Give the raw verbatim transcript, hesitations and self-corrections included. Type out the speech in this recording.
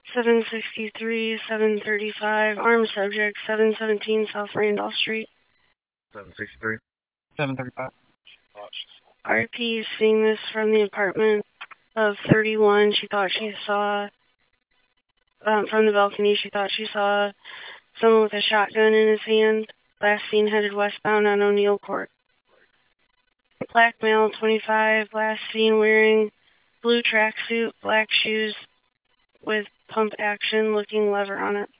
seven sixty-three, seven thirty-five, armed subject, seven seventeen South Randolph Street. seven sixty-three. seven thirty-five. R P is seeing this from the apartment of thirty-one. She thought she saw, um, from the balcony, she thought she saw someone with a shotgun in his hand. Last seen headed westbound on O'Neill Court. Black male, twenty-five, last seen wearing blue tracksuit, black shoes with pump action looking lever on it.